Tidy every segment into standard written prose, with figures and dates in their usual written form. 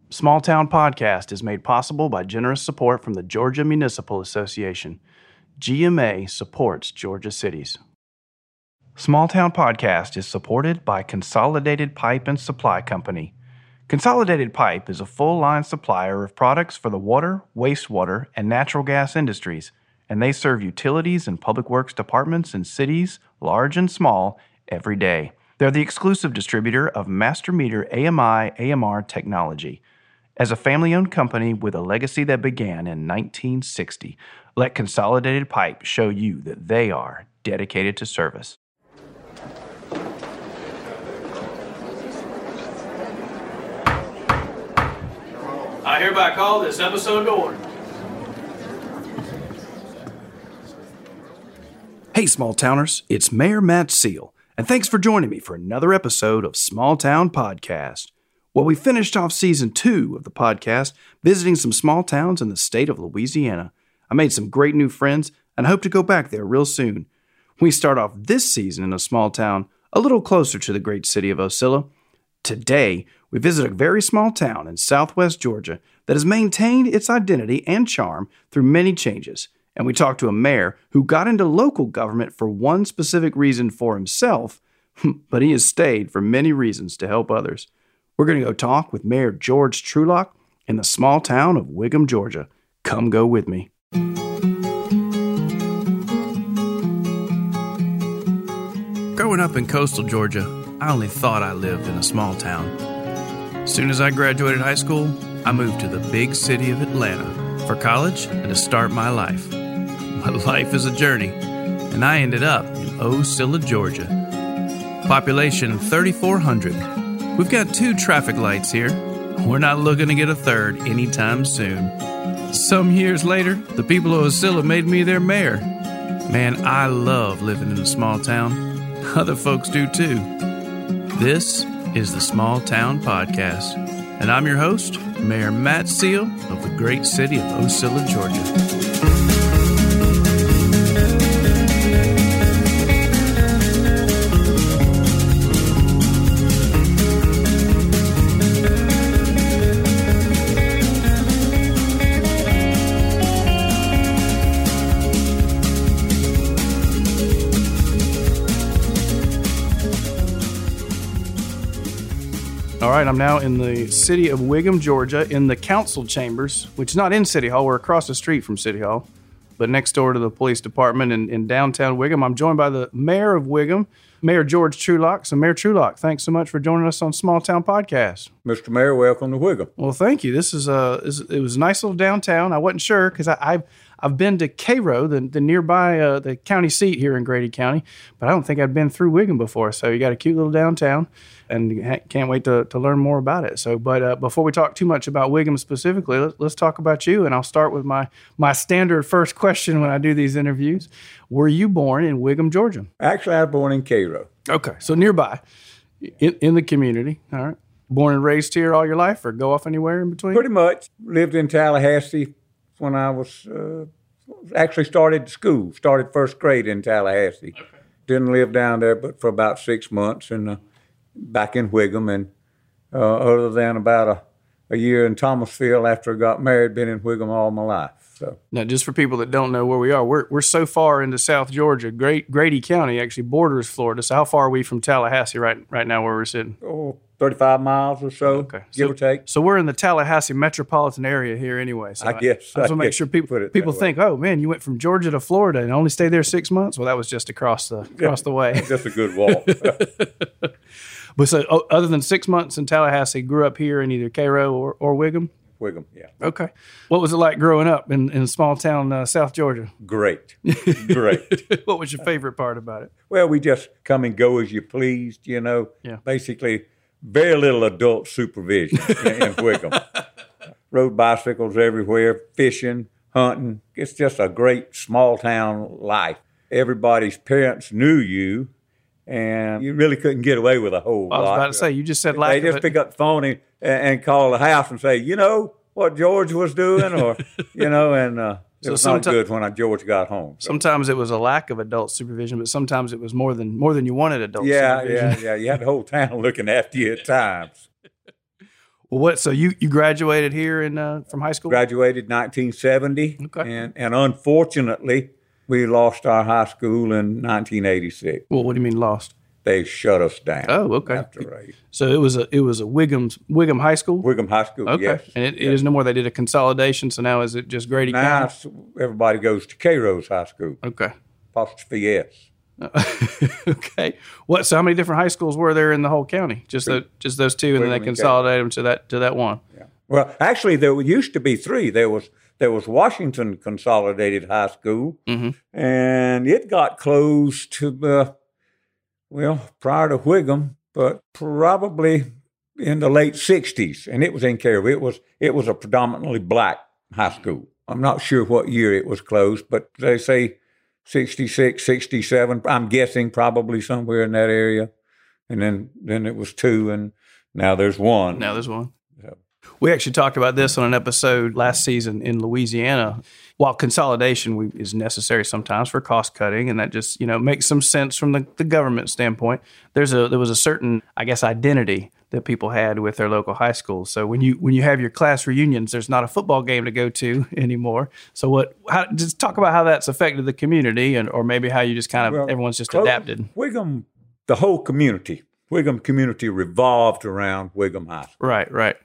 Small Town Podcast is made possible by generous support from the Georgia Municipal Association. GMA supports Georgia cities. Small Town Podcast is supported by Consolidated Pipe and Supply Company. Consolidated Pipe is a full-line supplier of products for the water, wastewater, and natural gas industries, and they serve utilities and public works departments in cities, large and small, every day. They're the exclusive distributor of Master Meter AMI/AMR technology. As a family-owned company with a legacy that began in 1960, let Consolidated Pipe show you that they are dedicated to service. I hereby call this episode to order. Hey, small towners, it's Mayor Matt Seal, and thanks for joining me for another episode of Small Town Podcast. Well, we finished off Season 2 of the podcast, visiting some small towns in the state of Louisiana. I made some great new friends, and I hope to go back there real soon. We start off this season in a small town a little closer to the great city of Ocilla. Today, we visit a very small town in southwest Georgia that has maintained its identity and charm through many changes. And we talk to a mayor who got into local government for one specific reason for himself, but he has stayed for many reasons to help others. We're going to go talk with Mayor George Trulock in the small town of Whigham, Georgia. Come go with me. Growing up in coastal Georgia, I only thought I lived in a small town. As soon as I graduated high school, I moved to the big city of Atlanta for college and to start my life. My life is a journey, and I ended up in Ocilla, Georgia. Population 3,400. We've got 2 traffic lights here. We're not looking to get a third anytime soon. Some years later, the people of Ocilla made me their mayor. Man, I love living in a small town. Other folks do too. This is the Small Town Podcast, and I'm your host, Mayor Matt Seal of the great city of Ocilla, Georgia. All right, I'm now in the city of Whigham, Georgia, in the council chambers, which is not in City Hall. We're across the street from City Hall, but next door to the police department in downtown Whigham. I'm joined by the mayor of Whigham, Mayor George Trulock. So, Mayor Trulock, thanks so much for joining us on Small Town Podcast. Mr. Mayor, welcome to Whigham. Well, thank you. It was a nice little downtown. I wasn't sure because I've been to Cairo, the nearby the county seat here in Grady County, but I don't think I'd been through Whigham before. So you got a cute little downtown, and can't wait to learn more about it. So, but before we talk too much about Whigham specifically, let's talk about you. And I'll start with my standard first question when I do these interviews. Were you born in Whigham, Georgia? Actually, I was born in Cairo. Okay, so nearby, in the community. All right. Born and raised here all your life, or go off anywhere in between? Pretty much. Lived in Tallahassee when I was actually started school. Started first grade in Tallahassee. Okay. Didn't live down there but for about 6 months, and back in Whigham. And other than about a year in Thomasville after I got married, been in Whigham all my life. So now, just for people that don't know where we are, we're so far into South Georgia. Grady County actually borders Florida. So how far are we from Tallahassee right now where we're sitting? 35 miles or so, okay. Give or take. So we're in the Tallahassee metropolitan area here anyway. So I guess. I just want to make sure people think, oh, man, you went from Georgia to Florida and only stayed there 6 months? Well, that was just across the way. Just a good walk. But so other than 6 months in Tallahassee, grew up here in either Cairo or Whigham? Whigham, yeah. Okay. What was it like growing up in small town South Georgia? Great. What was your favorite part about it? Well, we just come and go as you pleased, Yeah. Basically, very little adult supervision in Whigham. Rode bicycles everywhere, fishing, hunting. It's just a great small town life. Everybody's parents knew you, and you really couldn't get away with a whole lot. I was about to say, you just said lack of it. They just pick up the phone and call the house and say, what George was doing, or, and it was not good when George got home. So. Sometimes it was a lack of adult supervision, but sometimes it was more than you wanted adult supervision. Yeah. You had the whole town looking after you at times. Well, so you graduated here from high school? Graduated 1970. Okay. And unfortunately, we lost our high school in 1986. Well, what do you mean lost? They shut us down. Oh, okay. After race. So it was a Wiggum High School? Wiggum High School, okay. Yes. And it is no more. They did a consolidation, so now is it just Grady County? Now everybody goes to K-Rose High School. Okay. Apostrophe S. Okay. So how many different high schools were there in the whole county? Just those two, and then they consolidated them to that one. Yeah. Well, actually, there used to be three. There was Washington Consolidated High School, and it got closed to prior to Wiggum, but probably in the late '60s, and it was in Cairo. It was a predominantly black high school. I'm not sure what year it was closed, but they say 66, 67, I'm guessing probably somewhere in that area. And then it was two, and now there's one. Now there's one. So. We actually talked about this on an episode last season in Louisiana. While consolidation is necessary sometimes for cost cutting, and that just makes some sense from the government standpoint, there was a certain, I guess, identity that people had with their local high schools. So when you have your class reunions, there's not a football game to go to anymore. So just talk about how that's affected the community, or maybe how you just kind of everyone's just adapted. Wiggum, the whole community, Wiggum community revolved around Wiggum High School. Right.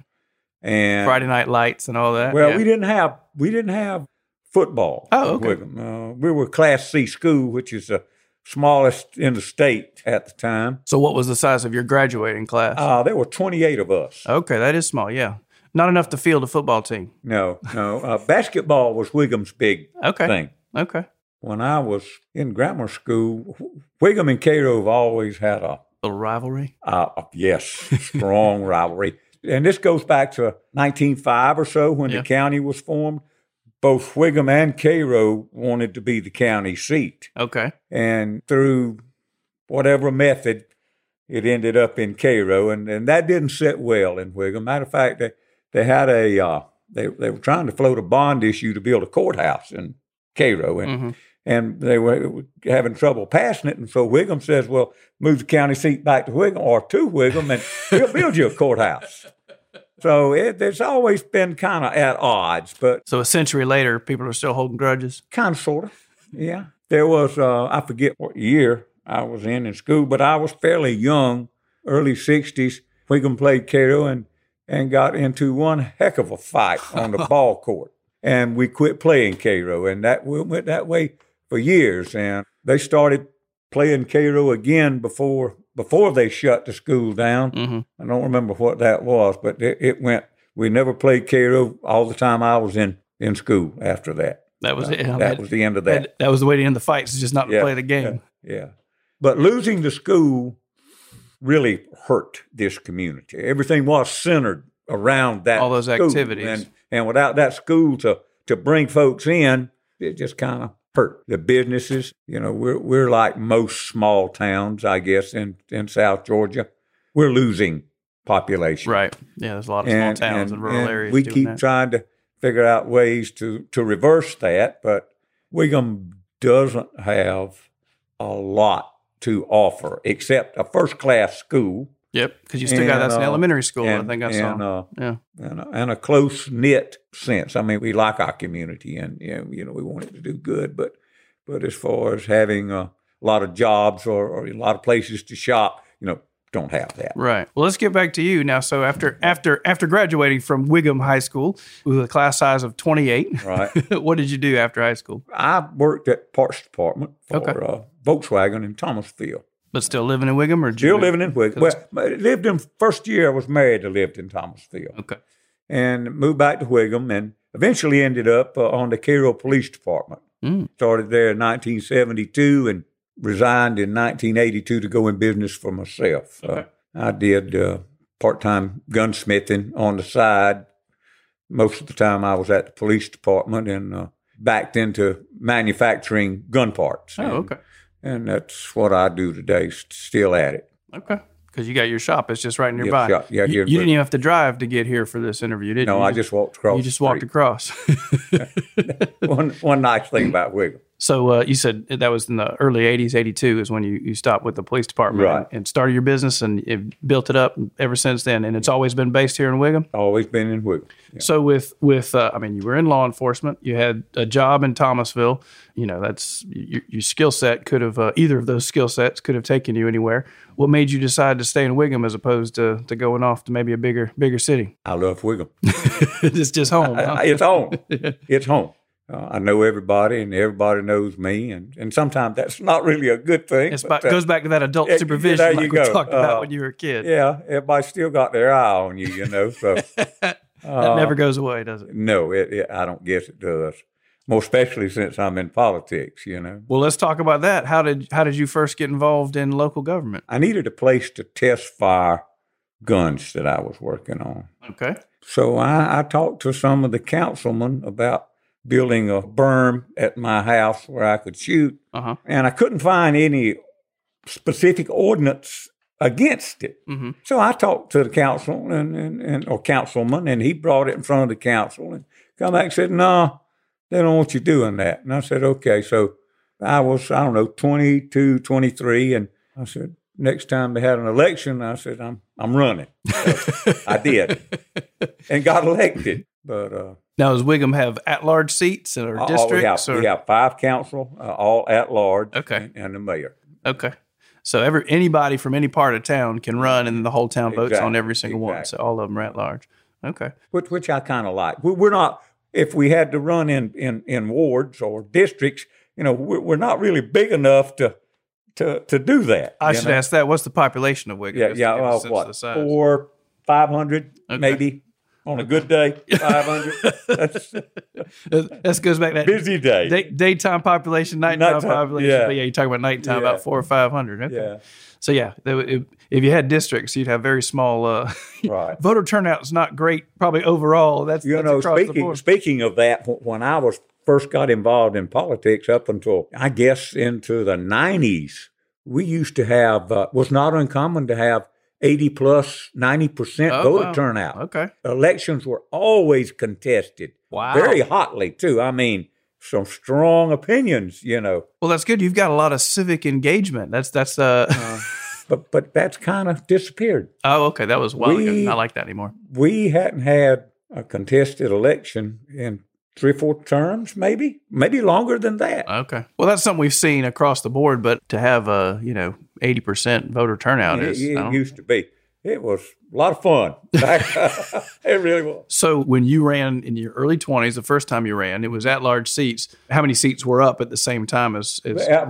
And Friday night lights and all that. Well, yeah. we didn't have football. Oh, okay. Wiggum. We were Class C school, which is the smallest in the state at the time. So what was the size of your graduating class? There were 28 of us. Okay, that is small, yeah. Not enough to field a football team. No. Basketball was Wiggum's big thing. Okay. When I was in grammar school, Wiggum and Cairo have always had a little rivalry? Yes, strong rivalry. And this goes back to 1905 or so when the county was formed. Both Wiggum and Cairo wanted to be the county seat. Okay. And through whatever method, it ended up in Cairo. And that didn't sit well in Wiggum. Matter of fact, they had they were trying to float a bond issue to build a courthouse in Cairo. And they were having trouble passing it. And so Wiggum says, well, move the county seat back to Wiggum or to Wiggum, and we'll build you a courthouse. So it's always been kind of at odds. But so a century later, people are still holding grudges? Kind of, sort of, yeah. There was, I forget what year I was in school, but I was fairly young, early 60s. Wiggum played Cairo and got into one heck of a fight on the ball court. And we quit playing Cairo, and we went that way for years. And they started playing Cairo again before they shut the school down. I don't remember what that was, but it went. We never played Cairo all the time I was in school after that. That was it. That was the end of that. That was the way to end the fights, just not to play the game. Yeah. But losing the school really hurt this community. Everything was centered around that. All those school. activities. And without that school to bring folks in, it just kind of hurt the businesses. We're like most small towns, I guess, in South Georgia. We're losing population. Right. Yeah, there's a lot of small towns and rural areas. We keep trying to figure out ways to reverse that, but Wiggum doesn't have a lot to offer except a first-class school. Yep, because you still got that's an elementary school, I think I saw. And a close-knit sense. I mean, we like our community, and we want it to do good, but as far as having a lot of jobs or a lot of places to shop, don't have that. Right. Well, let's get back to you now. So after graduating from Wiggum High School with a class size of 28, right? What did you do after high school? I worked at parts department for Volkswagen in Thomasville. But still living in Wiggum, or still living in Wiggum? Well, I lived in first year I was married. I lived in Thomasville. Okay. And moved back to Wiggum, and eventually ended up on the Cairo Police Department. Started there in 1972 and resigned in 1982 to go in business for myself. I did part-time gunsmithing on the side. Most of the time I was at the police department and backed into manufacturing gun parts. Okay. And that's what I do today, still at it. Okay. Because you got your shop. It's just right nearby. Shop. Yeah, you didn't even have to drive to get here for this interview, did you? No, I just walked across. You just walked across. One nice thing about Wiggum. So you said that was in the early 80s, 82 is when you stopped with the police department Right. and started your business and it built it up ever since then. And it's always been based here in Wiggum? Always been in Wiggum. Yeah. So with I mean, you were in law enforcement. You had a job in Thomasville. You know, that's your skill set could have, either of those skill sets could have taken you anywhere. What made you decide to stay in Wiggum as opposed to going off to maybe a bigger city? I love Wiggum. It's just home. Huh? It's home. It's home. I know everybody, and everybody knows me, and sometimes that's not really a good thing. It goes back to that adult supervision there like you we go. talked about when you were a kid. Yeah, everybody still got their eye on you, so. That never goes away, does it? No, I don't guess it does. More especially since I'm in politics, Well, let's talk about that. How did you first get involved in local government? I needed a place to test fire guns that I was working on. Okay. So I talked to some of the councilmen about building a berm at my house where I could shoot, and I couldn't find any specific ordinance against it. Mm-hmm. So I talked to the council or councilman, and he brought it in front of the council and come back and said, "No, they don't want you doing that." And I said, "Okay." So I was, 22, 23, and I said, next time they had an election, I said, I'm running. So I did, and got elected. But now, does Wiggum have at-large seats or districts? We have 5 council, all at-large, okay, and the mayor. Okay. So anybody from any part of town can run, and the whole town votes on every single one. So all of them are at-large. Okay. Which I kind of like. We're not, if we had to run in wards or districts, we're not really big enough to do that. I should ask that. What's the population of Wiggum? Yeah. Well, what? 400, 500, maybe. On a good day, 500. That goes back to that busy day. Daytime population, nighttime population. Yeah. But you're talking about nighttime, about 400 or 500. Okay. Yeah. So if you had districts, you'd have very small. Right. Voter turnout is not great, probably overall. That's across the board. Speaking of that, when I first got involved in politics, up until I guess into the 90s, we used to have was not uncommon to have 80 plus 90% voter turnout. Okay. Elections were always contested. Wow. Very hotly, too. I mean, some strong opinions, Well, that's good. You've got a lot of civic engagement. That's But that's kind of disappeared. Oh, okay. That was a while ago. Not like that anymore. We hadn't had a contested election in 3 or 4 terms, maybe longer than that. Okay. Well, that's something we've seen across the board, but to have 80% voter turnout it used to be. It was a lot of fun. It really was. So when you ran in your early 20s, the first time you ran, it was at-large seats. How many seats were up at the same time as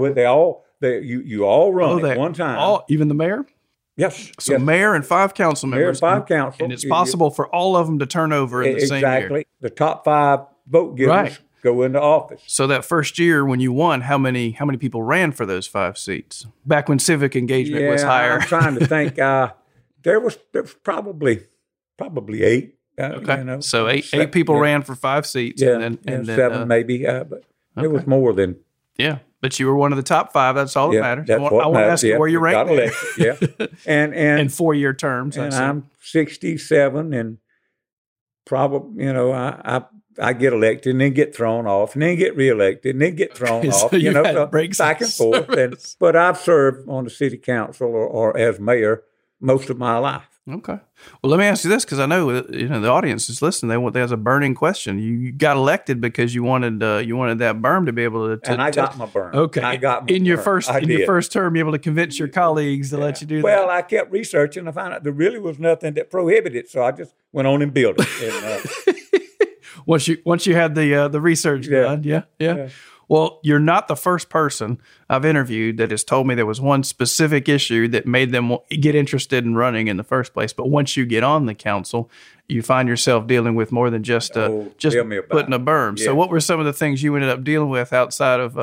you all run at one time. Even the mayor? Yes. So mayor and 5 council members. Mayor and 5 council. And it's possible for all of them to turn over in the same year. Exactly. The top 5 vote getters go into office. So that first year when you won, how many people ran for those 5 seats? Back when civic engagement was higher. I'm trying to think. There was probably 8. Okay. So eight people ran for 5 seats. Yeah, and then 7 maybe. But it was more than. Yeah. But you were one of the top 5. That's all that matters. I want to ask you where you ranked. Yeah. And in 4-year terms. And I'm 67, and probably I get elected and then get thrown off and then get reelected and then get thrown off. So breaks back and forth. But I've served on the city council or as mayor most of my life. Okay. Well, let me ask you this, because I know the audience is listening. There's a burning question. You got elected because you wanted that berm to be able to. And I got my berm. Okay. I got my in your berm. your first term, you were able to convince your colleagues to let you do that. Well, I kept researching. I found out there really was nothing that prohibited it, so I just went on and built it. Once you had the research done, yeah. Well, you're not the first person I've interviewed that has told me there was one specific issue that made them get interested in running in the first place. But once you get on the council, you find yourself dealing with more than just putting a berm. Yeah. So what were some of the things you ended up dealing with outside of?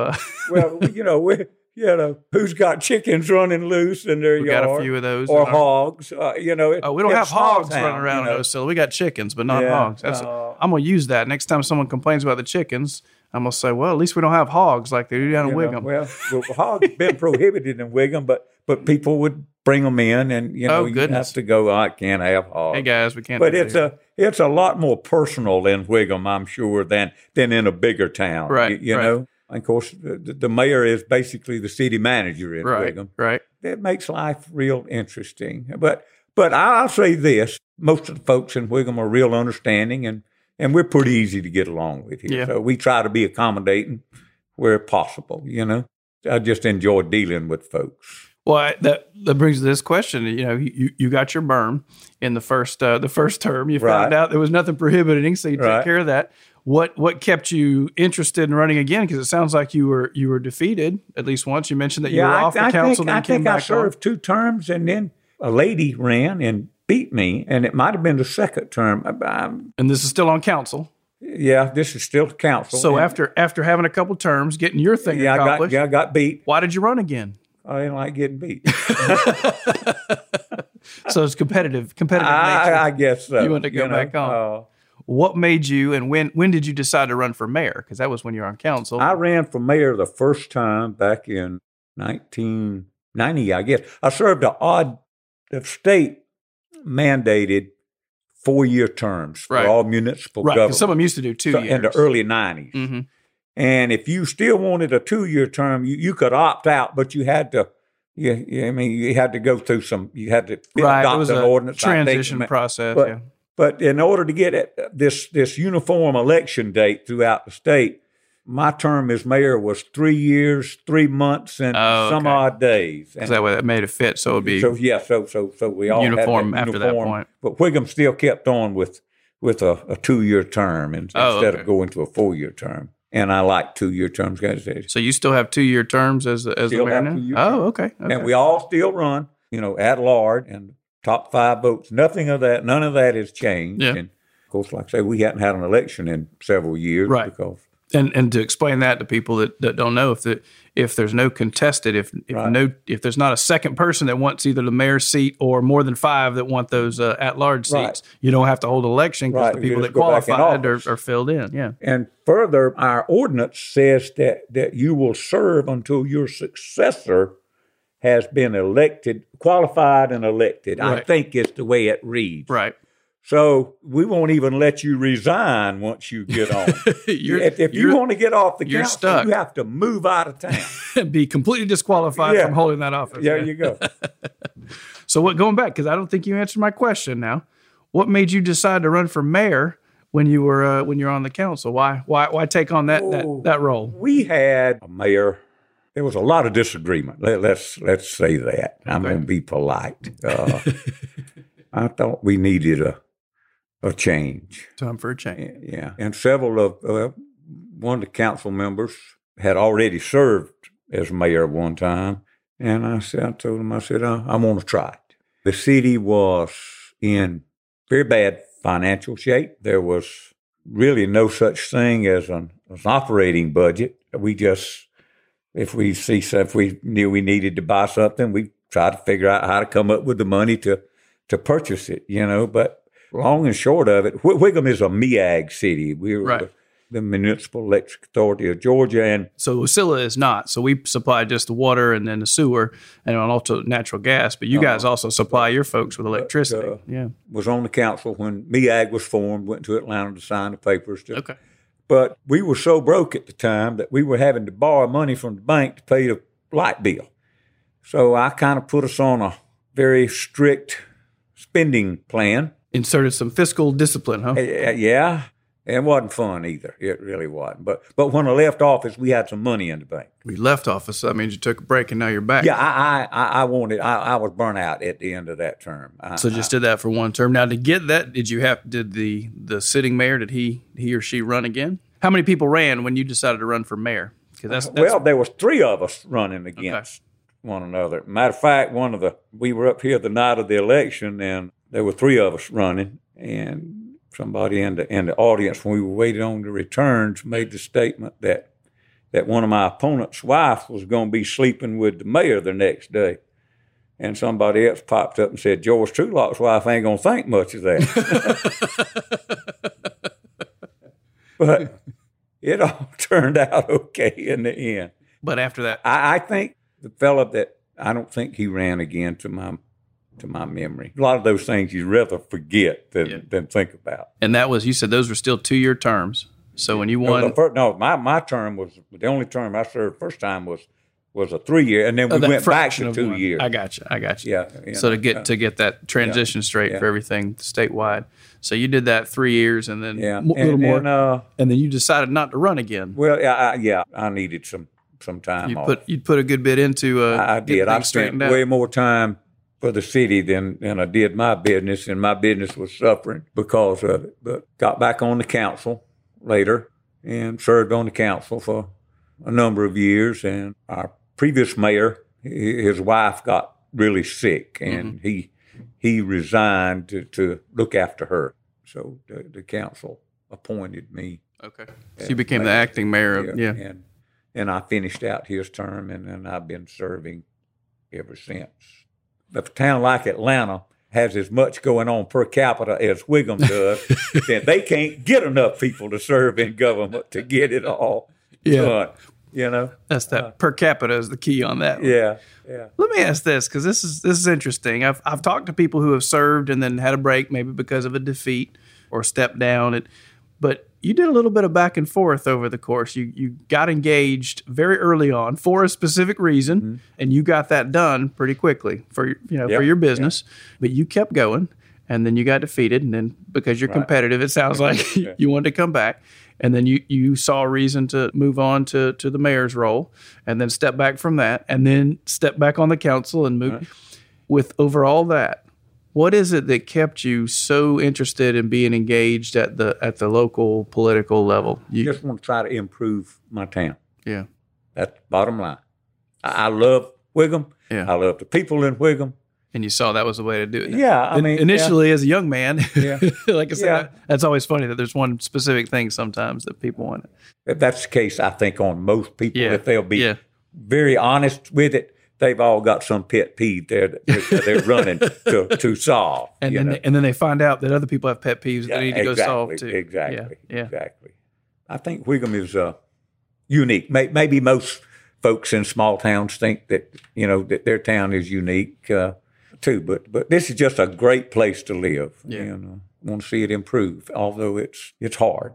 Well, who's got chickens running loose in their yard? We got a few of those. Or hogs. We don't have hogs running around in Osceola. We got chickens, but not hogs. I'm going to use that. Next time someone complains about the chickens, I'm going to say, well, at least we don't have hogs like they do down in Wiggum. Well, hogs have been prohibited in Wiggum, but people would bring them in, and you have to go, I can't have hogs. Hey, guys, we can't. But it's a lot more personal in Wiggum, I'm sure, than in a bigger town. Right. You know? Of course, the mayor is basically the city manager in Whigham. Right. That makes life real interesting. But I'll say this. Most of the folks in Whigham are real understanding, and we're pretty easy to get along with here. Yeah. So we try to be accommodating where possible, I just enjoy dealing with folks. Well, that brings to this question. You got your berm in the first term. You found out there was nothing prohibiting, so you took care of that. What kept you interested in running again? Because it sounds like you were defeated at least once. You mentioned that you were off the council. I think I served 2 terms, and then a lady ran and beat me, and it might have been the second term. And this is still on council. Yeah, this is still council. So after having a couple terms, getting your thing accomplished, I got beat. Why did you run again? I didn't like getting beat. So it's competitive nature. I guess so. You want to go back on. What made you, and when did you decide to run for mayor? Because that was when you were on council. I ran for mayor the first time back in 1990, I guess. I served the state mandated 4-year terms for all municipal government. Because some of them used to do 2 years. In the early 90s. Mm-hmm. And if you still wanted a 2-year term, you could opt out, but you had to, you had to go through you had to adopt an ordinance. Transition process, But in order to get this uniform election date throughout the state, my term as mayor was 3 years, 3 months, and some odd days. And that way that made it fit, so it would be so we all uniform had after that point. But Whigham still kept on with a 2-year term instead of going to a 4-year term. And I like 2-year terms. So you still have 2-year terms as the mayor now? Okay. And we all still run, at large, and top 5 votes. None of that has changed. Yeah. And of course, like I say, we hadn't had an election in several years. Right. Because and to explain that to people that don't know, if there's no contested, if there's not a second person that wants either the mayor's seat or more than 5 that want those at-large seats, you don't have to hold an election because the people that qualified are filled in. Yeah. And further, our ordinance says that you will serve until your successor has been qualified and elected. Right. I think it's the way it reads. Right. So we won't even let you resign once you get on. If you want to get off the council, stuck. You have to move out of town. Be completely disqualified from holding that office. There you go. So going back, because I don't think you answered my question now, what made you decide to run for mayor when you were on the council? Why take on that role? We had a mayor. There was a lot of disagreement. Let's say that. I'm going to be polite. I thought we needed a change. Time for a change. Yeah. And several of one of the council members had already served as mayor one time. And I told him, I want to try it. The city was in very bad financial shape. There was really no such thing as an operating budget. If we knew we needed to buy something, we tried to figure out how to come up with the money to purchase it, But long and short of it, Whigham is a MEAG city. We're the Municipal Electric Authority of Georgia. And so Wasilla is not. So we supply just the water and then the sewer and also natural gas. But you guys also supply your folks with electricity. Was on the council when MEAG was formed, went to Atlanta to sign the papers. But we were so broke at the time that we were having to borrow money from the bank to pay the light bill. So I kind of put us on a very strict spending plan. Inserted some fiscal discipline, huh? Yeah. It wasn't fun either. It really wasn't. But when I left office, we had some money in the bank. We left office. So that means you took a break and now you're back. Yeah, I was burnt out at the end of that term. Just did that for one term. Now to get that, did the sitting mayor, did he or she run again? How many people ran when you decided to run for mayor? Well, there was 3 of us running against one another. Matter of fact, we were up here the night of the election, and there were 3 of us running, and somebody in the audience, when we were waiting on the returns, made the statement that one of my opponent's wife was going to be sleeping with the mayor the next day. And somebody else popped up and said, George Trulock's wife ain't going to think much of that. But it all turned out okay in the end. But after that, I think the fellow I don't think he ran again to my memory. A lot of those things you'd rather forget than think about. And that was, you said those were still 2-year terms. So when you won, my term was the only term I served. First time was a 3-year, and then we went back to 2 years. I got you. Yeah. So to get that transition straight for everything statewide. So you did that 3 years, and then a little more, and then you decided not to run again. Well, I needed some time off. You'd put a good bit into. I did. I spent way more time for the city than I did my business, and my business was suffering because of it. But got back on the council later and served on the council for a number of years. And our previous mayor, his wife got really sick, and he resigned to look after her. So the council appointed me. Okay. So you became the acting mayor. And I finished out his term, and I've been serving ever since. If a town like Atlanta has as much going on per capita as Whigham does, then they can't get enough people to serve in government to get it all done. That's that per capita is the key on that one. Yeah. Let me ask this, because this is interesting. I've talked to people who have served and then had a break, maybe because of a defeat or step down. But you did a little bit of back and forth over the course. You got engaged very early on for a specific reason, and you got that done pretty quickly for your business. But you kept going, and then you got defeated, and then because you're competitive, it sounds like you wanted to come back. And then you saw a reason to move on to the mayor's role, and then step back from that, and then step back on the council and move. Right. With over all that, what is it that kept you so interested in being engaged at the local political level? You just want to try to improve my town. Yeah. That's the bottom line. I love Whigham. Yeah. I love the people in Whigham. And you saw that was the way to do it. Yeah, I mean, initially as a young man, like I said, that's always funny that there's one specific thing sometimes that people want. If that's the case, I think on most people, if they'll be very honest with it, they've all got some pet peeve they're running to solve. And then they find out that other people have pet peeves that they need to go solve too. Exactly. I think Whigham is unique. Maybe most folks in small towns think that that their town is unique. Too, but this is just a great place to live. Want to see it improve, although it's hard.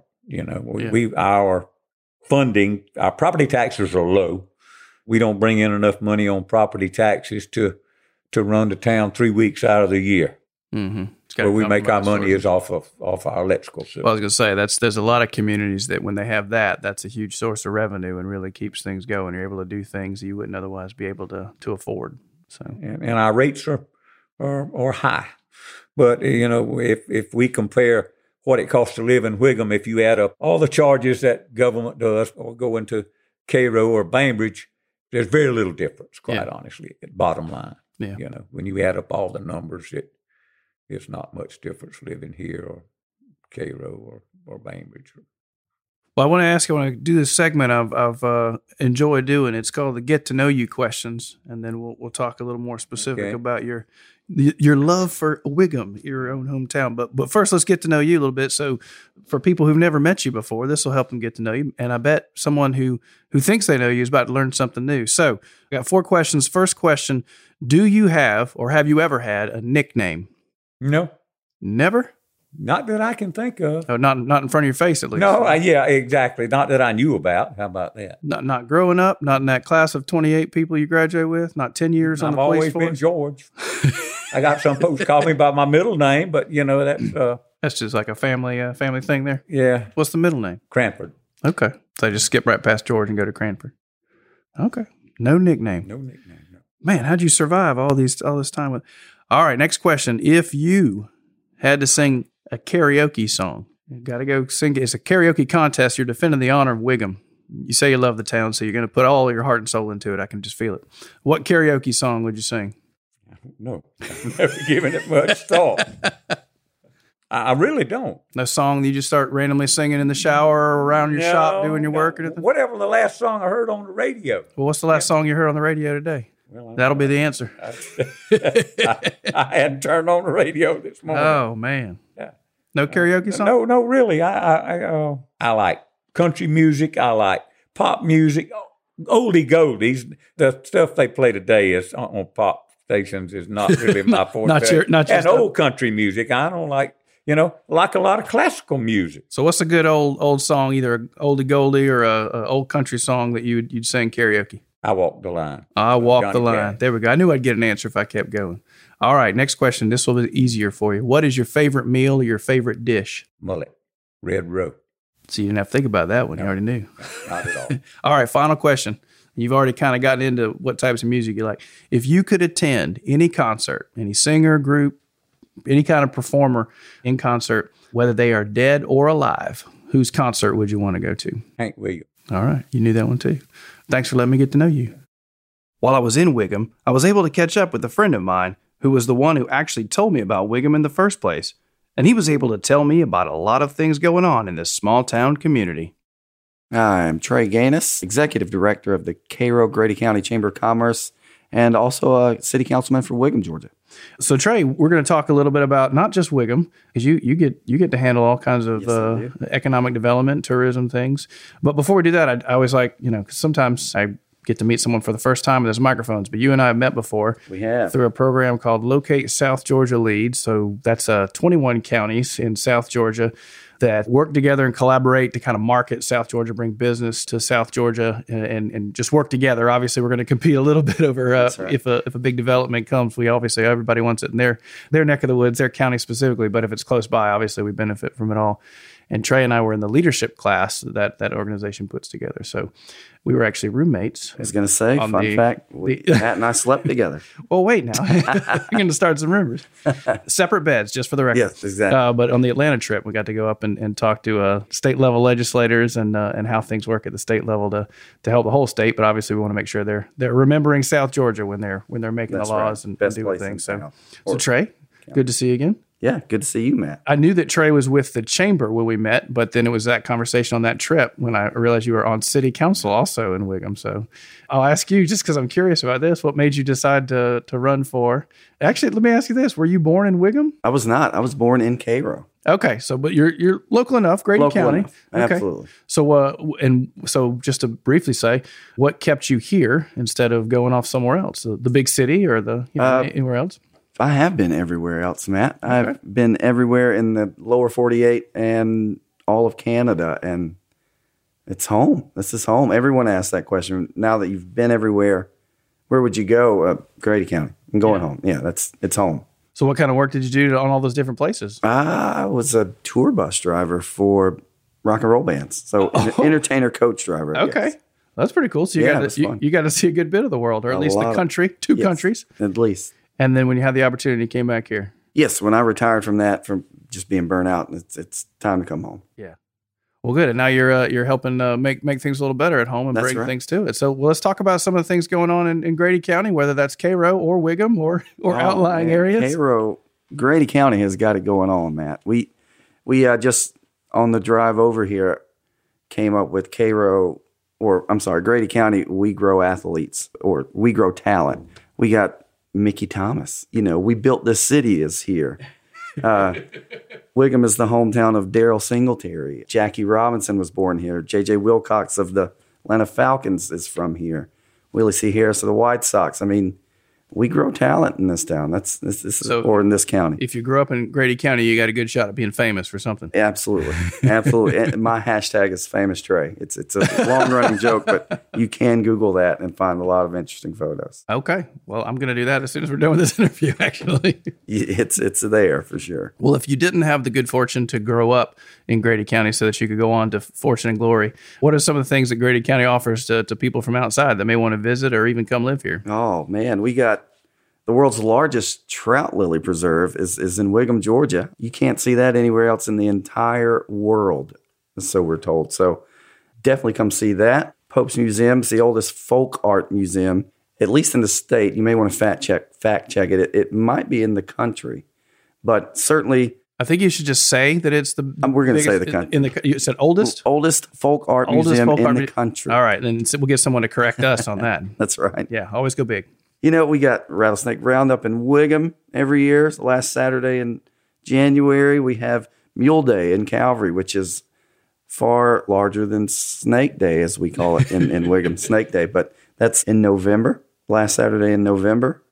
Our funding, our property taxes are low. We don't bring in enough money on property taxes to run the town 3 weeks out of the year. Mm-hmm. Where we make our money is off our electrical system. Well, I was going to say there's a lot of communities that when they have that's a huge source of revenue and really keeps things going. You're able to do things you wouldn't otherwise be able to afford. So and our rates are high, but if we compare what it costs to live in Whigham, if you add up all the charges that government does or go into Cairo or Bainbridge, there's very little difference, quite honestly. Bottom line, when you add up all the numbers, it's not much difference living here or Cairo or Bainbridge. Well, I want to do this segment I've enjoyed doing. It's called the Get to Know You questions, and then we'll talk a little more specific about your love for Whigham, your own hometown. But first, let's get to know you a little bit. So, for people who've never met you before, this will help them get to know you. And I bet someone who thinks they know you is about to learn something new. So, I got 4 questions. First question: do you have or have you ever had a nickname? No, never. Not that I can think of. Oh, not in front of your face, at least. No, exactly. Not that I knew about. How about that? Not growing up. Not in that class of 28 people you graduate with. Not 10 years on the police force. I've always been George. I got some folks call me by my middle name, but that's just like a family thing there. Yeah. What's the middle name? Cranford. Okay, so I just skip right past George and go to Cranford. Okay, no nickname. No nickname. No. Man, how'd you survive all this time with? All right, next question. If you had to sing a karaoke song, you got to go sing. It's a karaoke contest. You're defending the honor of Whigham. You say you love the town, so you're going to put all your heart and soul into it. I can just feel it. What karaoke song would you sing? No, I've never given it much thought. I really don't. No song you just start randomly singing in the shower or around your shop doing your work or anything? Whatever the last song I heard on the radio. Well, what's the last song you heard on the radio today? Well, that'll be the answer. I hadn't turned on the radio this morning. Oh, man. Yeah. No karaoke song? No, really. I like country music. I like pop music. Oldie goldies. The stuff they play today is on pop stations is not really my forte. not your and old country music. I don't like like a lot of classical music. So what's a good old song, either an oldie goldie or a old country song that you'd sing karaoke? I Walk the Line. I Walk the Line. Cash. There we go. I knew I'd get an answer if I kept going. All right, next question. This will be easier for you. What is your favorite meal or your favorite dish? Mullet. Red roe. So you didn't have to think about that one. You already knew. Not at all. All right, final question. You've already kind of gotten into what types of music you like. If you could attend any concert, any singer, group, any kind of performer in concert, whether they are dead or alive, whose concert would you want to go to? Hank Williams. All right, you knew that one too. Thanks for letting me get to know you. While I was in Wiggum, I was able to catch up with a friend of mine who was the one who actually told me about Wiggum in the first place. And he was able to tell me about a lot of things going on in this small town community. I'm Trey Gaines, Executive Director of the Cairo Grady County Chamber of Commerce and also a City Councilman for Wiggum, Georgia. So Trey, we're going to talk a little bit about not just Wiggum, because you get to handle all kinds of economic development, tourism things. But before we do that, I always like, because sometimes I get to meet someone for the first time and there's microphones, but you and I have met before. We have. Through a program called Locate South Georgia Leads. So that's 21 counties in South Georgia that work together and collaborate to kind of market South Georgia, bring business to South Georgia, and just work together. Obviously, we're going to compete a little bit over right. if a big development comes. We obviously, everybody wants it in their neck of the woods, their county specifically, but if it's close by, obviously we benefit from it all. And Trey and I were in the leadership class that organization puts together. So we were actually roommates. I was going to say, fun fact, Matt and I slept together. Well, wait now. I'm going to start some rumors. Separate beds, just for the record. Yes, exactly. But on the Atlanta trip, we got to go up and talk to state-level legislators and how things work at the state level to help the whole state. But obviously, we want to make sure they're remembering South Georgia when they're making That's the laws right. and doing things. So Trey, good to see you again. Yeah, good to see you, Matt. I knew that Trey was with the chamber when we met, but then it was that conversation on that trip when I realized you were on city council also in Wiggum. So I'll ask you, just because I'm curious about this, what made you decide to run for? Actually, let me ask you this. Were you born in Wiggum? I was not. I was born in Cairo. Okay, so but you're local enough, Grady County. Enough. Okay. Absolutely. So just to briefly say, what kept you here instead of going off somewhere else, the big city or anywhere else? I have been everywhere else, Matt. Okay. I've been everywhere in the lower 48 and all of Canada, and it's home. This is home. Everyone asks that question. Now that you've been everywhere, where would you go? Grady County. I'm going home. Yeah, it's home. So what kind of work did you do on all those different places? I was a tour bus driver for rock and roll bands. So entertainer coach driver. Okay. Yes. That's pretty cool. So you got to see a good bit of the world, or at least the country, two countries. At least. And then when you had the opportunity, you came back here. Yes, when I retired from just being burnt out, it's time to come home. Yeah. Well, good. And now you're helping make things a little better at home and bring things to it. So let's talk about some of the things going on in Grady County, whether that's Cairo or Wiggum or outlying areas. Grady County has got it going on, Matt. We just on the drive over here came up with Grady County. We grow athletes, or we grow talent. We got Mickey Thomas. We built this city is here. Wiggum is the hometown of Daryl Singletary. Jackie Robinson was born here. J.J. Wilcox of the Atlanta Falcons is from here. Willie C. Harris of the White Sox. I mean, we grow talent in this town. Or in this county. If you grew up in Grady County, you got a good shot at being famous for something. Absolutely. And my hashtag is Famous Trey. It's a long-running joke, but you can Google that and find a lot of interesting photos. Okay. Well, I'm going to do that as soon as we're done with this interview, actually. It's there for sure. Well, if you didn't have the good fortune to grow up in Grady County so that you could go on to fortune and glory, what are some of the things that Grady County offers to people from outside that may want to visit or even come live here? Oh, man. We got the world's largest trout lily preserve is in Wiggum, Georgia. You can't see that anywhere else in the entire world, so we're told. So definitely come see that. Pope's Museum is the oldest folk art museum, at least in the state. You may want to fact check it. It might be in the country, but certainly. I think you should just say that it's the. We're going to say the country. You said oldest folk art museum in the country. All right, then we'll get someone to correct us on that. That's right. Yeah, always go big. We got Rattlesnake Roundup in Wiggum every year. It's the last Saturday in January. We have Mule Day in Calvary, which is far larger than Snake Day, as we call it in Wiggum, Snake Day. But that's in November, last Saturday in November.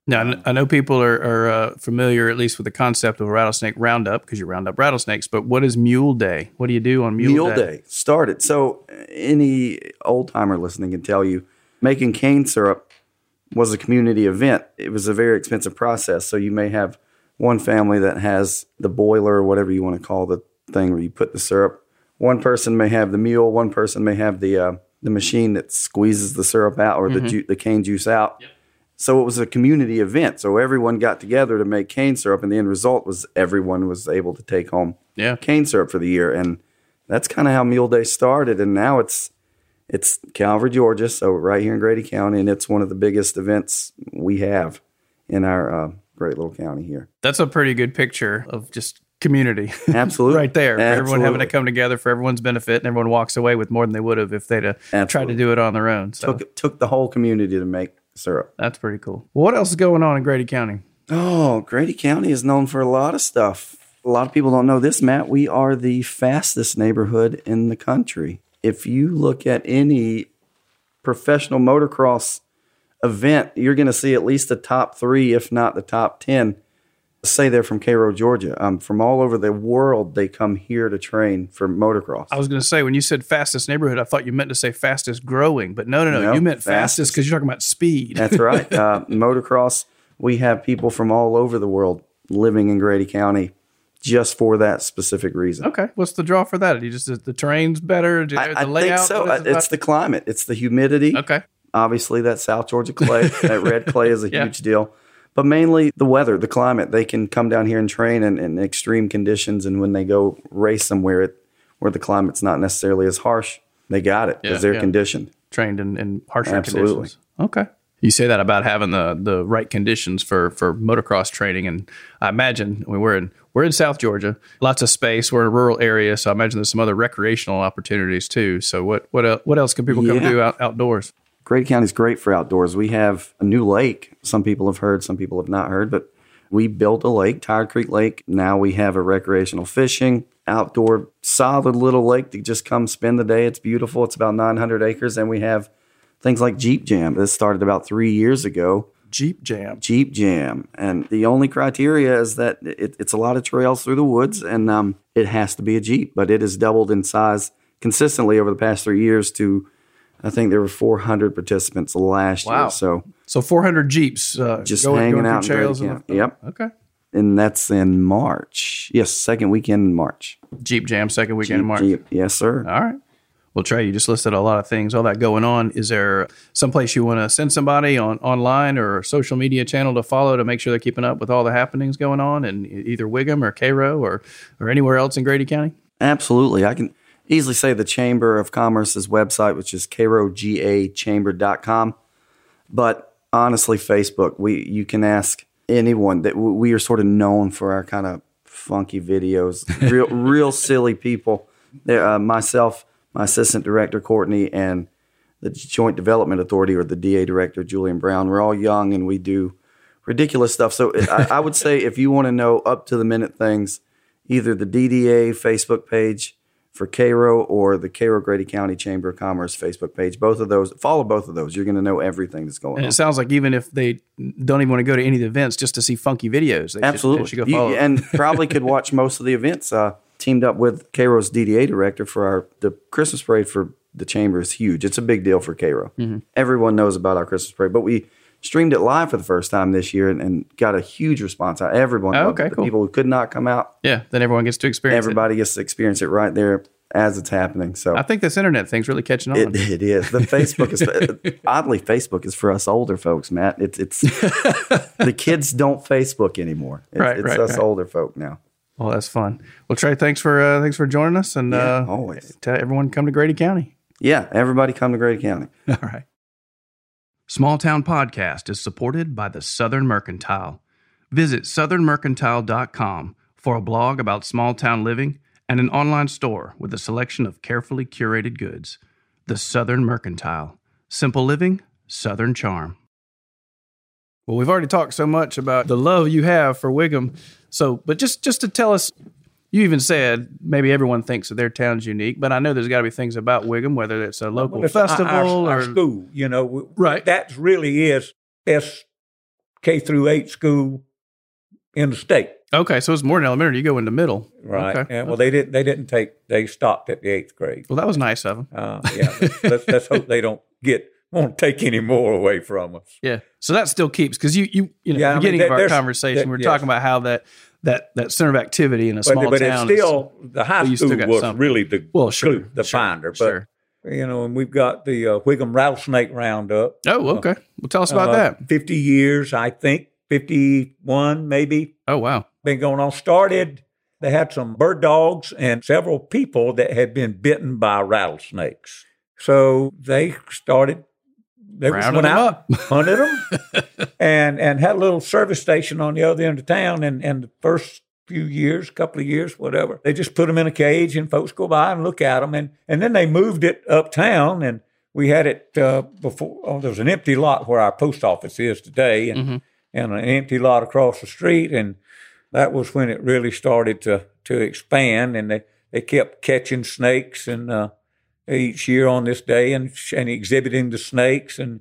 Now, I know people are familiar, at least with the concept of a rattlesnake roundup, because you round up rattlesnakes. But what is Mule Day? What do you do on Mule Day? Mule Day started. So any old-timer listening can tell you, making cane syrup was a community event. It was a very expensive process. So you may have one family that has the boiler or whatever you want to call the thing where you put the syrup. One person may have the mule. One person may have the machine that squeezes the syrup out or the cane juice out. Yep. So it was a community event. So everyone got together to make cane syrup, and the end result was everyone was able to take home cane syrup for the year. And that's kind of how Mule Day started. And now it's Calvary, Georgia, so right here in Grady County, and it's one of the biggest events we have in our great little county here. That's a pretty good picture of just community. Absolutely. Right there. Absolutely. Everyone having to come together for everyone's benefit, and everyone walks away with more than they would have if they'd tried to do it on their own. So took the whole community to make syrup. That's pretty cool. Well, what else is going on in Grady County? Oh, Grady County is known for a lot of stuff. A lot of people don't know this, Matt. We are the fastest neighborhood in the country. If you look at any professional motocross event, you're going to see at least the top 3, if not the top 10, say they're from Cairo, Georgia. From all over the world, they come here to train for motocross. I was going to say, when you said fastest neighborhood, I thought you meant to say fastest growing, but no, you meant fastest because you're talking about speed. That's right. Motocross, we have people from all over the world living in Grady County just for that specific reason. Okay. What's the draw for that? The terrain's better? I think so. It's the climate. It's the humidity. Okay. Obviously, that South Georgia clay, that red clay is a huge deal. But mainly the weather, the climate. They can come down here and train in extreme conditions, and when they go race somewhere where the climate's not necessarily as harsh, they got it because they're conditioned. Trained in harsher conditions. Okay. You say that about having the right conditions for motocross training, and I imagine we're in South Georgia, lots of space. We're in a rural area, so I imagine there's some other recreational opportunities too. So what else can people come do outdoors? Grady County is great for outdoors. We have a new lake. Some people have heard, some people have not heard, but we built a lake, Tired Creek Lake. Now we have a recreational fishing, outdoor, solid little lake to just come spend the day. It's beautiful. It's about 900 acres, and we have things like Jeep Jam. This started about 3 years ago. Jeep Jam. And the only criteria is that it's a lot of trails through the woods, and it has to be a Jeep. But it has doubled in size consistently over the past 3 years to, I think there were 400 participants last year. So 400 Jeeps just hanging out in Grady County. Yep. Okay. And that's in March. Yes, second weekend in March. Jeep Jam, second weekend in March. Jeep. Yes, sir. All right. Well, Trey, you just listed a lot of things, all that going on. Is there someplace you want to send somebody online or a social media channel to follow to make sure they're keeping up with all the happenings going on in either Wiggum or Cairo or anywhere else in Grady County? Absolutely. I can easily say the Chamber of Commerce's website, which is cairogachamber.com. But honestly, Facebook, you can ask anyone. That we are sort of known for our kind of funky videos, real silly people. Myself, my assistant director, Courtney, and the Joint Development Authority, or the DA director, Julian Brown, we're all young and we do ridiculous stuff. So I would say if you want to know up-to-the-minute things, either the DDA Facebook page for Cairo or the Cairo Grady County Chamber of Commerce Facebook page, follow both of those. You're going to know everything that's going on. And it sounds like even if they don't even want to go to any of the events just to see funky videos, they should go follow. And probably could watch most of the events. Teamed up with Cairo's DDA director for the Christmas parade for the Chamber is huge. It's a big deal for Cairo. Mm-hmm. Everyone knows about our Christmas parade, but we streamed it live for the first time this year and got a huge response. Everyone loved it. The people who could not come out. Yeah, then everyone gets to experience Everybody gets to experience it right there as it's happening. So I think this internet thing's really catching on. It is. The Facebook is oddly, Facebook is for us older folks, Matt. It's the kids don't Facebook anymore. It's us older folk now. Well, that's fun. Well, Trey, thanks for joining us, and always tell everyone come to Grady County. Yeah, everybody come to Grady County. All right. Small Town Podcast is supported by the Southern Mercantile. Visit southernmercantile.com for a blog about small town living and an online store with a selection of carefully curated goods. The Southern Mercantile. Simple living, Southern charm. Well, we've already talked so much about the love you have for Wiggum. But just to tell us, you even said maybe everyone thinks that their town's unique, but I know there's got to be things about Wiggum, whether it's a local festival our school, right. That really is. It's K through 8 school in the state. Okay, so it's more than elementary. You go into middle. Right. Okay. Yeah, well, they stopped at the 8th grade. Well, that was nice of them. Yeah. Let's hope they won't take any more away from us. Yeah. So that still keeps, because you know, at the beginning of our conversation, we were talking about how that center of activity in a small but town. But it's still, the high school was really the finder. Sure. But, and we've got the Whigham Rattlesnake Roundup. Oh, okay. Well, tell us about that. 50 years, I think. 51, maybe. Oh, wow. Been going on. They had some bird dogs and several people that had been bitten by rattlesnakes. So they started, went out, hunted them, and had a little service station on the other end of town. And the first couple of years, whatever, they just put them in a cage and folks go by and look at them. And then they moved it uptown, and we had it before. There was an empty lot where our post office is today, and an empty lot across the street. And that was when it really started to expand. And they kept catching snakes and each year on this day and exhibiting the snakes, and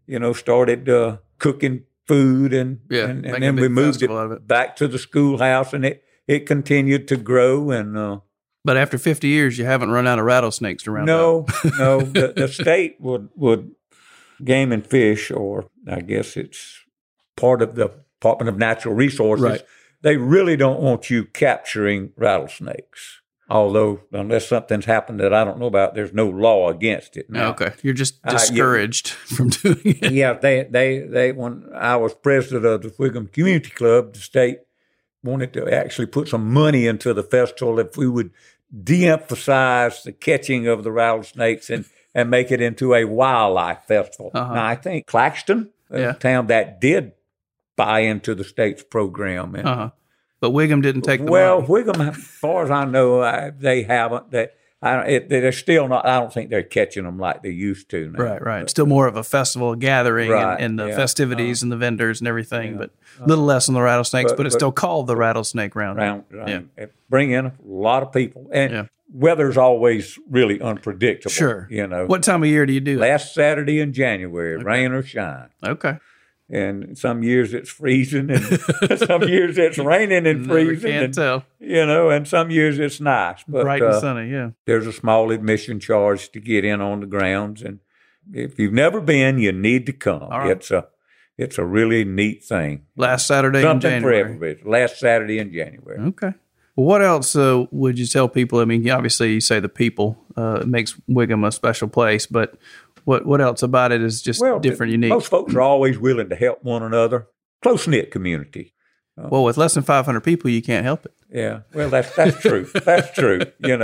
started cooking food, and then we moved it back to the schoolhouse, and it continued to grow. And but after 50 years, you haven't run out of rattlesnakes to round up. No. The state would Game and Fish, or I guess it's part of the Department of Natural Resources. Right. They really don't want you capturing rattlesnakes. Although, unless something's happened that I don't know about, there's no law against it now. Okay, you're just discouraged from doing it. Yeah, they when I was president of the Whigham Community Club, the state wanted to actually put some money into the festival if we would de-emphasize the catching of the rattlesnakes and make it into a wildlife festival. Now, I think Claxton, a town that did buy into the state's program, and but Whigham didn't take the money. Whigham, as far as I know, they haven't. They're still not. I don't think they're catching them like they used to now. Right. Still more of a festival gathering and the festivities and the vendors and everything, but a little less on the rattlesnakes. But it's still called the Rattlesnake Roundup. Bring in a lot of people, and weather's always really unpredictable. Sure. What time of year do you do it? Last Saturday in January, rain or shine. Okay. And some years it's freezing, and some years it's raining and freezing. Can't tell. And some years it's nice. But, bright and sunny, There's a small admission charge to get in on the grounds. And if you've never been, you need to come. Right. It's a really neat thing. Last Saturday in January. Something for everybody. Last Saturday in January. Okay. Well, what else would you tell people? I mean, obviously you say the people makes Whigham a special place, but what else about it is just different, unique? Most folks are always willing to help one another. Close-knit community. Well, with less than 500 people, you can't help it. Yeah, well, that's true. That's true.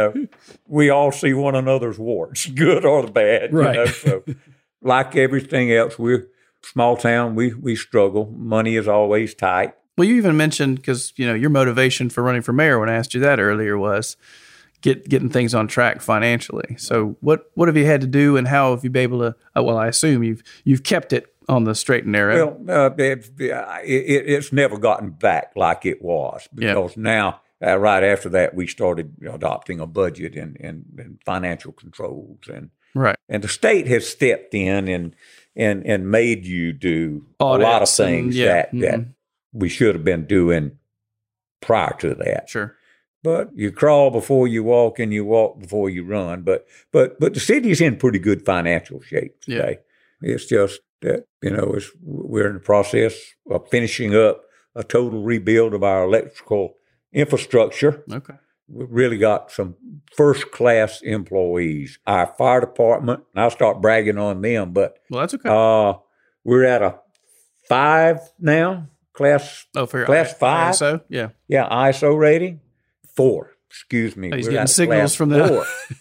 We all see one another's warts, good or the bad. Right. So, like everything else, we're small town. We struggle. Money is always tight. Well, you even mentioned, because your motivation for running for mayor when I asked you that earlier was getting things on track financially. So what have you had to do, and how have you been able to? Well, I assume you've kept it on the straight and narrow. Well, it's never gotten back like it was, because now, right after that, we started adopting a budget and financial controls, and the state has stepped in and made you do audits, a lot of things that we should have been doing prior to that. Sure. But you crawl before you walk, and you walk before you run. But the city is in pretty good financial shape today. Yeah. It's just that we're in the process of finishing up a total rebuild of our electrical infrastructure. Okay. We've really got some first class employees. Our fire department, and I'll start bragging on them. But that's okay. We're at a 5 now, class 5. ISO, yeah, ISO rating. 4. Excuse me. He's getting signals from the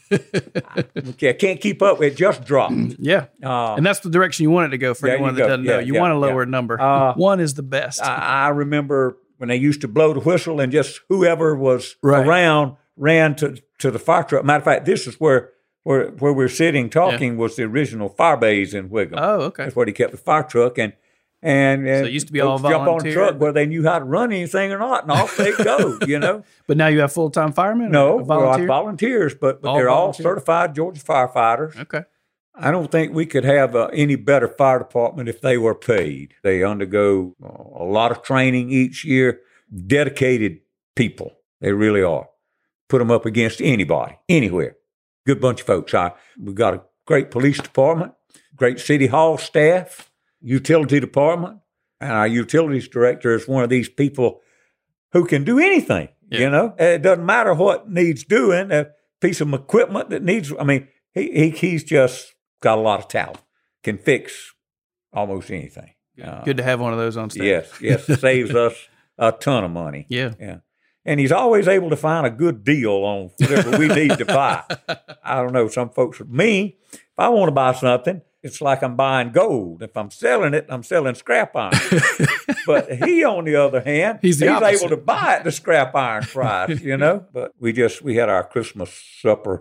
4. Okay, I can't keep up. It just dropped. Yeah. And that's the direction you want it to go for anyone that doesn't know. You want a lower number. 1 is the best. I remember when they used to blow the whistle, and just whoever was around ran to the fire truck. Matter of fact, this is where we're sitting talking was the original fire base in Whigham. Oh, okay. That's where he kept the fire truck, and so it used to be all volunteer. Jump on the truck whether they knew how to run anything or not, and off they go, But now you have full-time firemen? No, volunteers, but they're all certified Georgia firefighters. Okay. I don't think we could have any better fire department if they were paid. They undergo a lot of training each year, dedicated people. They really are. Put them up against anybody, anywhere. Good bunch of folks. We've got a great police department, great city hall staff, utility department, and our utilities director is one of these people who can do anything, you know. It doesn't matter what needs doing, a piece of equipment that needs, I mean, he's just got a lot of talent, can fix almost anything. Good to have one of those on staff. Yes, saves us a ton of money. Yeah. And he's always able to find a good deal on whatever we need to buy. I don't know, some folks, me, if I want to buy something, it's like I'm buying gold. If I'm selling it, I'm selling scrap iron. But he, on the other hand, he's able to buy it the scrap iron price, you know. But we had our Christmas supper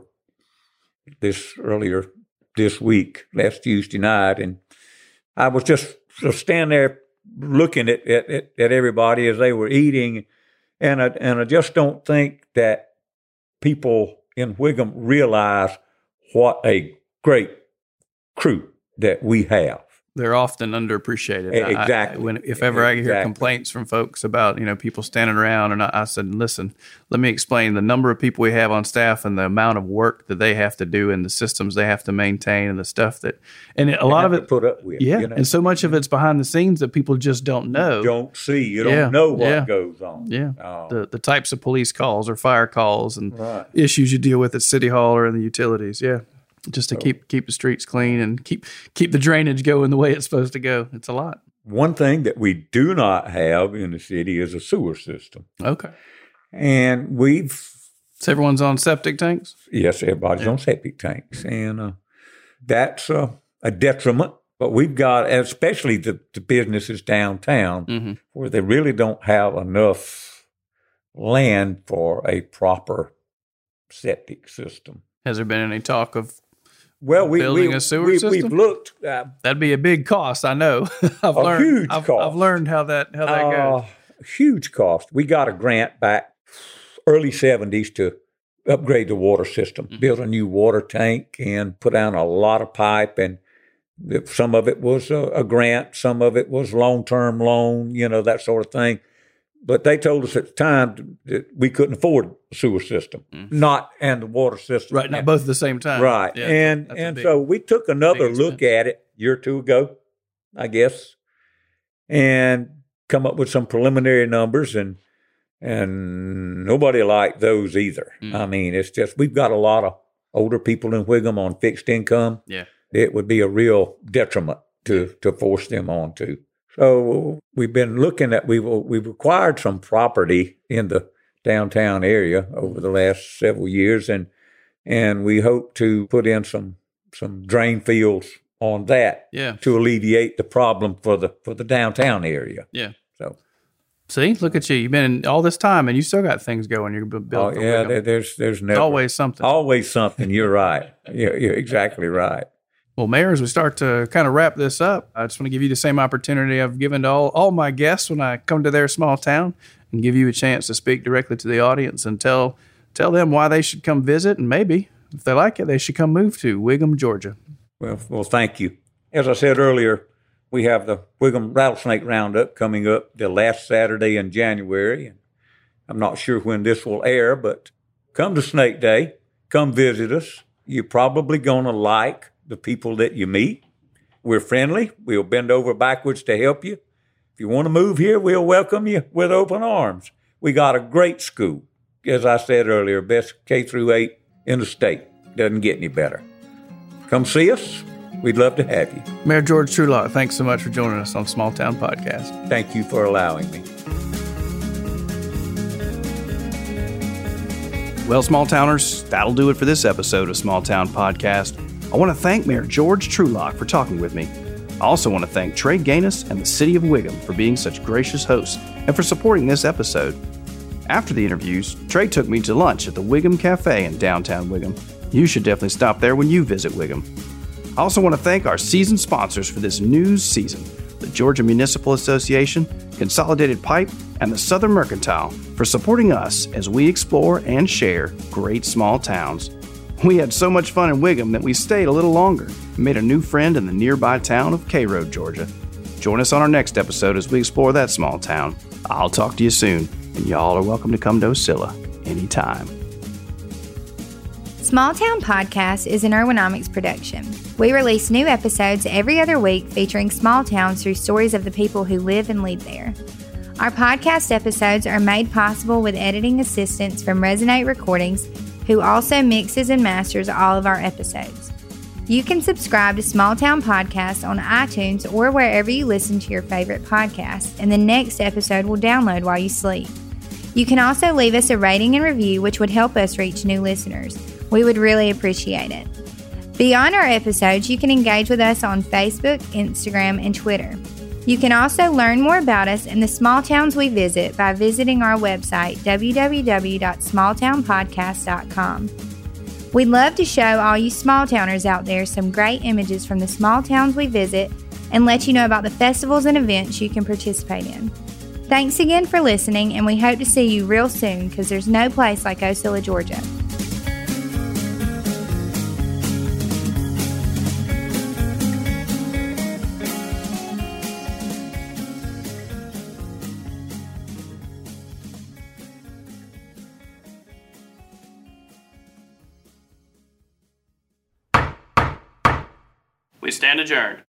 earlier this week, last Tuesday night, and I was just standing there looking at everybody as they were eating, and I just don't think that people in Whigham realize what a great crew that we have. They're often underappreciated. Exactly. If ever I hear complaints from folks about, people standing around, and I said, listen, let me explain the number of people we have on staff and the amount of work that they have to do and the systems they have to maintain and the stuff that, and a lot of it put up with. Yeah. And so much of it's behind the scenes that people just don't know. You don't see. You don't know what goes on. Yeah. The types of police calls or fire calls and issues you deal with at City Hall or in the utilities. Yeah. Just to keep the streets clean and keep the drainage going the way it's supposed to go. It's a lot. One thing that we do not have in the city is a sewer system. Okay. And So everyone's on septic tanks? Yes, everybody's on septic tanks. And that's a detriment. But we've got, especially the businesses downtown, where they really don't have enough land for a proper septic system. Has there been any talk of building a sewer system? We've looked. That'd be a big cost, I know. Huge cost. I've learned how that goes. Huge cost. We got a grant back early 70s to upgrade the water system, build a new water tank, and put down a lot of pipe. And some of it was a grant, some of it was long-term loan, that sort of thing. But they told us at the time that we couldn't afford a sewer system, and the water system. Right, not both at the same time. Right. Yeah, so we took another look at it a year or two ago, I guess, and come up with some preliminary numbers, and nobody liked those either. I mean, it's just we've got a lot of older people in Whigham on fixed income. Yeah. It would be a real detriment to force them onto. So we've been looking at, we've acquired some property in the downtown area over the last several years, and we hope to put in some drain fields on that to alleviate the problem for the downtown area. Yeah. So, see, look at you. You've been in all this time, and you still got things going. You're building. There's never always something. Always something. You're right. You're exactly right. Well, Mayor, as we start to kind of wrap this up, I just want to give you the same opportunity I've given to all my guests when I come to their small town, and give you a chance to speak directly to the audience and tell them why they should come visit, and maybe, if they like it, they should come move to Whigham, Georgia. Well, thank you. As I said earlier, we have the Whigham Rattlesnake Roundup coming up the last Saturday in January. I'm not sure when this will air, but come to Snake Day. Come visit us. You're probably going to like the people that you meet. We're friendly. We'll bend over backwards to help you. If you want to move here, we'll welcome you with open arms. We got a great school. As I said earlier, best K-8 in the state. Doesn't get any better. Come see us. We'd love to have you. Mayor George Trulock, thanks so much for joining us on Small Town Podcast. Thank you for allowing me. Well, small towners, that'll do it for this episode of Small Town Podcast. I want to thank Mayor George Trulock for talking with me. I also want to thank Trey Gaines and the City of Whigham for being such gracious hosts and for supporting this episode. After the interviews, Trey took me to lunch at the Whigham Cafe in downtown Whigham. You should definitely stop there when you visit Whigham. I also want to thank our season sponsors for this news season, the Georgia Municipal Association, Consolidated Pipe, and the Southern Mercantile for supporting us as we explore and share great small towns. We had so much fun in Wiggum that we stayed a little longer and made a new friend in the nearby town of Cairo, Georgia. Join us on our next episode as we explore that small town. I'll talk to you soon, and y'all are welcome to come to Ocilla anytime. Small Town Podcast is an Ergonomics production. We release new episodes every other week featuring small towns through stories of the people who live and lead there. Our podcast episodes are made possible with editing assistance from Resonate Recordings, who also mixes and masters all of our episodes. You can subscribe to Small Town Podcast on iTunes or wherever you listen to your favorite podcasts, and the next episode will download while you sleep. You can also leave us a rating and review, which would help us reach new listeners. We would really appreciate it. Beyond our episodes, you can engage with us on Facebook, Instagram, and Twitter. You can also learn more about us and the small towns we visit by visiting our website, www.smalltownpodcast.com. We'd love to show all you small towners out there some great images from the small towns we visit and let you know about the festivals and events you can participate in. Thanks again for listening, and we hope to see you real soon because there's no place like Ocilla, Georgia. We stand adjourned.